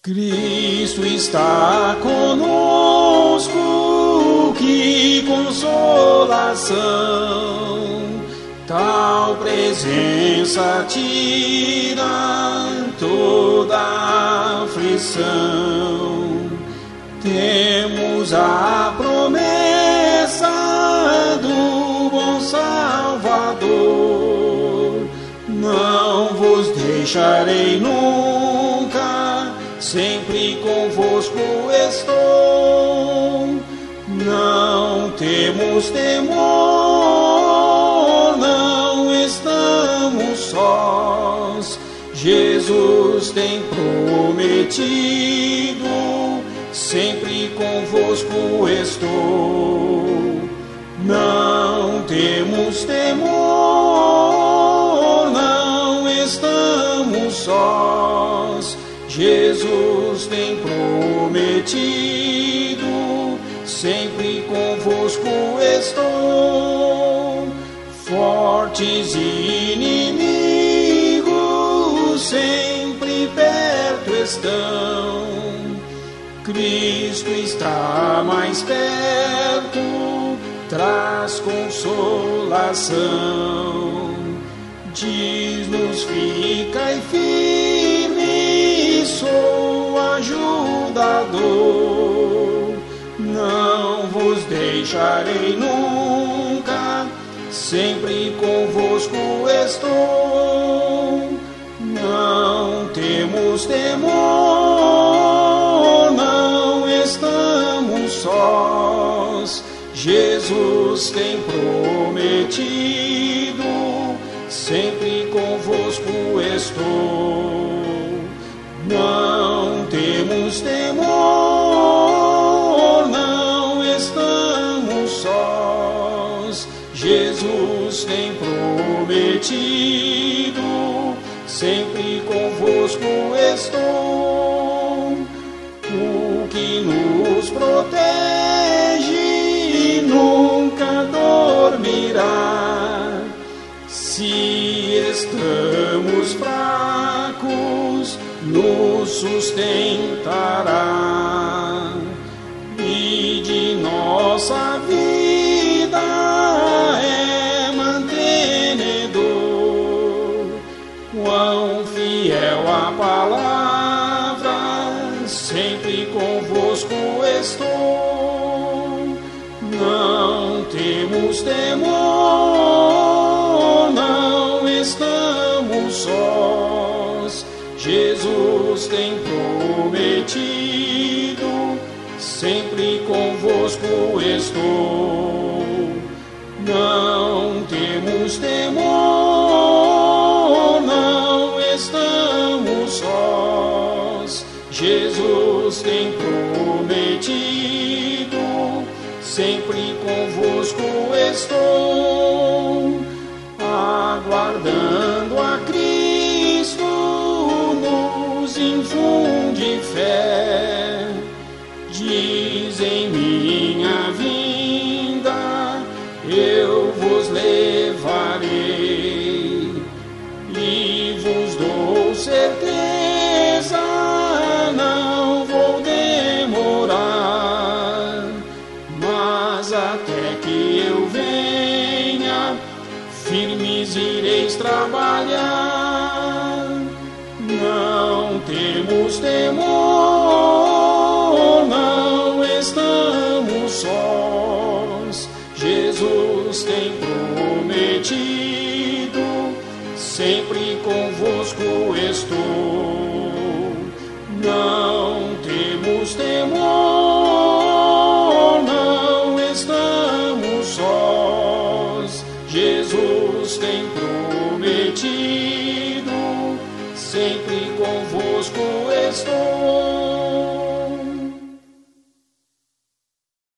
Cristo está conosco, que consolação, tal presença tira toda aflição. Temos a promessa do bom Salvador, não vos deixarei nunca, sempre convosco estou. Não temos temor, não estamos sós. Jesus tem prometido, sempre convosco estou. Não temos temor, não estamos sós. Jesus tem prometido, sempre convosco estou. Fortes inimigos sempre perto estão. Cristo está mais perto, traz consolação. Diz-nos: ficai firme, sou ajudador. Não vos deixarei nunca, sempre convosco estou. Não temos temor, não estamos sós. Jesus tem prometido, sempre convosco estou. Não temos temor, não estamos sós. Jesus tem prometido, sempre convosco estou. O que nos protege nunca dormirá. Se estamos fracos, nos sustentará, e de nossa vida é mantenedor. Quão fiel a palavra, sempre convosco estou. Não temos temor, não estamos sós. Jesus tem prometido, sempre convosco estou. Não temos temor, não estamos sós. Jesus tem prometido, sempre convosco estou. Aguardando a Cristo, nos infunde fé. Diz: em minha vinda eu vos levarei, e vos dou certeza, não vou demorar. Mas até que eu venha, firmes ireis trabalhar. Não temos temor, não estamos sós. Jesus tem prometido, sempre convosco estou. Não temos temor, não estamos sós. Jesus tem prometido,